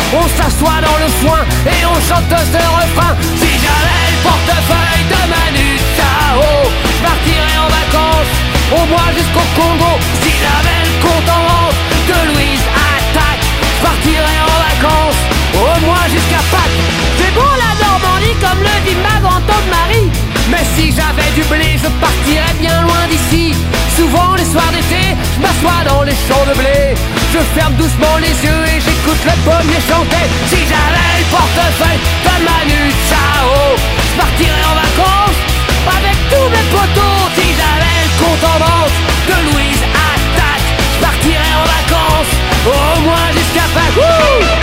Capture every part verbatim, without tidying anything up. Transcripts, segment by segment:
On s'assoit dans le foin et on chante ce refrain. Si j'avais le portefeuille de Manu Chao, je partirais en vacances, au moins jusqu'au Congo. Si j'avais le compte en banque de Louise Attaque, je partirais en vacances, au moins jusqu'à Pâques. C'est bon la Normandie comme le dit ma grand-tante Marie. Mais si j'avais du blé, je partirais bien loin d'ici. Souvent les soirs d'été, je m'assois dans les champs de blé. Je ferme doucement les yeux et j'écoute le pommier chanter. Si j'avais le portefeuille de Manu Chao, je partirais en vacances avec tous mes potos. Si j'avais le compte en banque de Louise Attaque, je partirais en vacances, au moins jusqu'à Pâques. Wouh!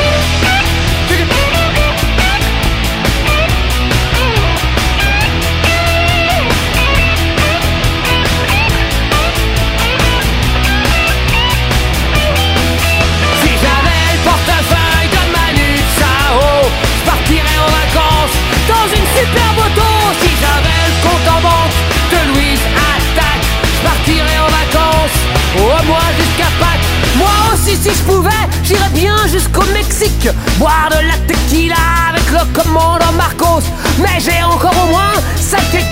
Dans une superbe auto, si j'avais le compte en banque de Louise Attaque, je partirais en vacances, au moins jusqu'à Pâques. Moi aussi si je pouvais, j'irais bien jusqu'au Mexique, boire de la tequila avec le commandant Marcos. Mais j'ai encore au moins cinq